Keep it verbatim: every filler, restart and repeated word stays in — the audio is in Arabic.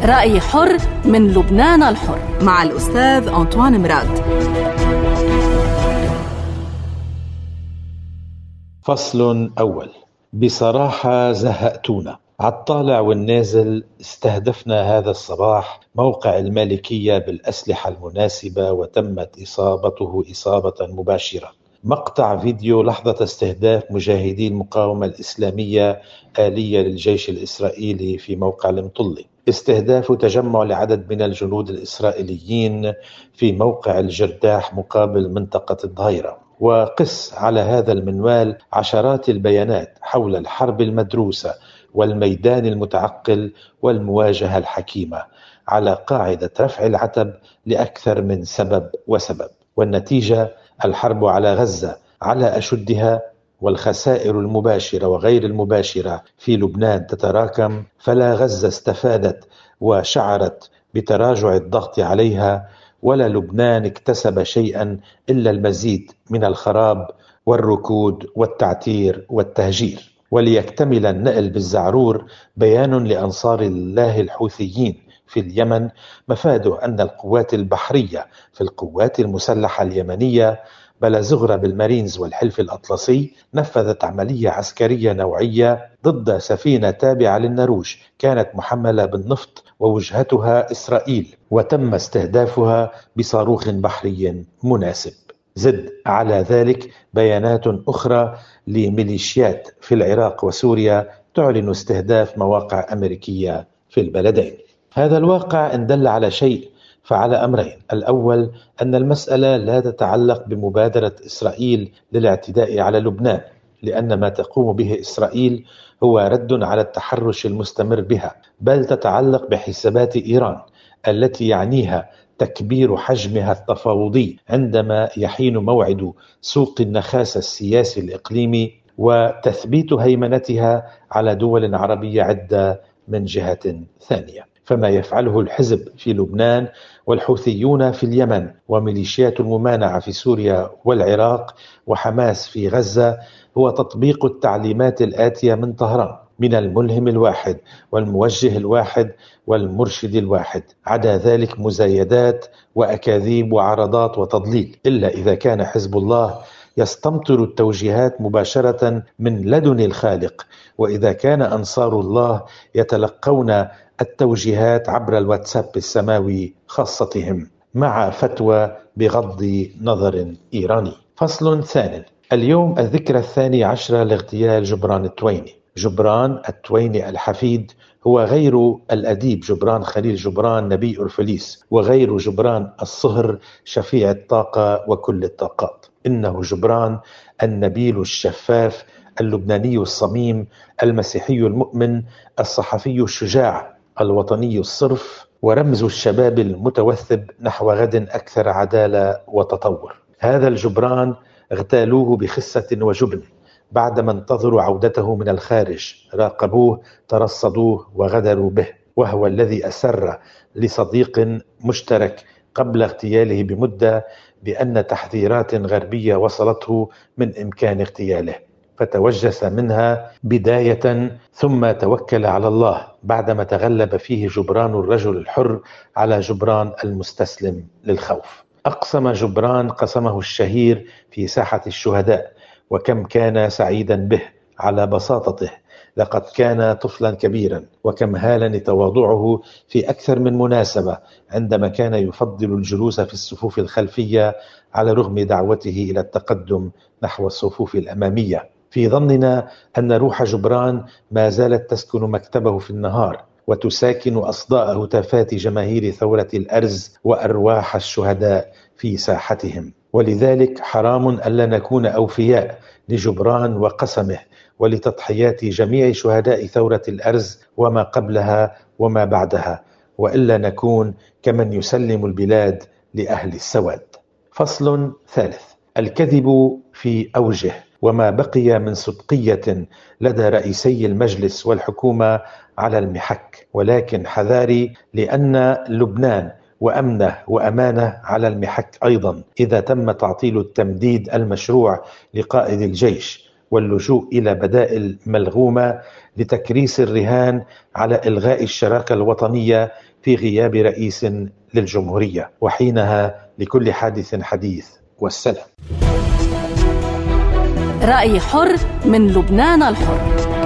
رأي حر من لبنان الحر مع الأستاذ أنطوان مراد. فصل أول. بصراحة زهقتونا. عالطالع والنازل استهدفنا هذا الصباح موقع المالكية بالأسلحة المناسبة وتمت إصابته إصابة مباشرة. مقطع فيديو لحظة استهداف مجاهدي المقاومة الإسلامية آلية للجيش الإسرائيلي في موقع المطلي. استهداف تجمع لعدد من الجنود الإسرائيليين في موقع الجرداح مقابل منطقة الظهيرة. وقس على هذا المنوال عشرات البيانات حول الحرب المدروسة والميدان المتعقل والمواجهة الحكيمة على قاعدة رفع العتب لأكثر من سبب وسبب. والنتيجة الحرب على غزة على أشدها، والخسائر المباشرة وغير المباشرة في لبنان تتراكم، فلا غزة استفادت وشعرت بتراجع الضغط عليها، ولا لبنان اكتسب شيئا إلا المزيد من الخراب والركود والتعتير والتهجير. وليكتمل النقل بالزعرور بيان لأنصار الله الحوثيين في اليمن مفاده أن القوات البحرية في القوات المسلحة اليمنية بلا زغرة بالمارينز والحلف الأطلسي نفذت عملية عسكرية نوعية ضد سفينة تابعة للنرويج كانت محملة بالنفط ووجهتها إسرائيل، وتم استهدافها بصاروخ بحري مناسب. زد على ذلك بيانات أخرى لميليشيات في العراق وسوريا تعلن استهداف مواقع أمريكية في البلدين. هذا الواقع إن دل على شيء فعلى أمرين. الأول أن المسألة لا تتعلق بمبادرة إسرائيل للاعتداء على لبنان، لأن ما تقوم به إسرائيل هو رد على التحرش المستمر بها، بل تتعلق بحسابات إيران التي يعنيها تكبير حجمها التفاوضي عندما يحين موعد سوق النخاسة السياسي الإقليمي وتثبيت هيمنتها على دول عربية عدة من جهة ثانية. فما يفعله الحزب في لبنان والحوثيون في اليمن وميليشيات الممانعة في سوريا والعراق وحماس في غزة هو تطبيق التعليمات الآتية من طهران من الملهم الواحد والموجه الواحد والمرشد الواحد، عدا ذلك مزايدات وأكاذيب وعرضات وتضليل، إلا إذا كان حزب الله يستمطر التوجيهات مباشرة من لدن الخالق، وإذا كان أنصار الله يتلقون التوجيهات عبر الواتساب السماوي خاصتهم مع فتوى بغض نظر إيراني. فصل ثاني. اليوم الذكرى الثاني عشر لاغتيال جبران التويني. جبران التويني الحفيد هو غير الأديب جبران خليل جبران نبي أورفليس، وغير جبران الصهر شفيع الطاقة وكل الطاقات. إنه جبران النبيل الشفاف اللبناني الصميم المسيحي المؤمن الصحفي الشجاع الوطني الصرف، ورمز الشباب المتوثب نحو غد أكثر عدالة وتطور. هذا الجبران اغتالوه بخسة وجبن بعدما انتظروا عودته من الخارج، راقبوه ترصدوه وغدروا به، وهو الذي أسر لصديق مشترك قبل اغتياله بمدة بأن تحذيرات غربية وصلته من إمكان اغتياله، فتوجس منها بداية ثم توكل على الله بعدما تغلب فيه جبران الرجل الحر على جبران المستسلم للخوف. أقسم جبران قسمه الشهير في ساحة الشهداء، وكم كان سعيدا به على بساطته، لقد كان طفلا كبيرا، وكم هالني تواضعه في أكثر من مناسبة عندما كان يفضل الجلوس في الصفوف الخلفية على رغم دعوته إلى التقدم نحو الصفوف الأمامية. في ظننا أن روح جبران ما زالت تسكن مكتبه في النهار وتساكن أصداء هتافات جماهير ثورة الأرز وأرواح الشهداء في ساحتهم، ولذلك حرام ألا نكون أوفياء لجبران وقسمه ولتضحيات جميع شهداء ثورة الأرز وما قبلها وما بعدها، وإلا نكون كمن يسلم البلاد لأهل السواد. فصل ثالث. الكذب في أوجه، وما بقي من صدقية لدى رئيسي المجلس والحكومة على المحك، ولكن حذاري، لأن لبنان وأمنه وأمانه على المحك أيضا إذا تم تعطيل التمديد المشروع لقائد الجيش واللجوء إلى بدائل ملغومة لتكريس الرهان على إلغاء الشراكة الوطنية في غياب رئيس للجمهورية. وحينها لكل حادث حديث، والسلام. رأي حر من لبنان الحر.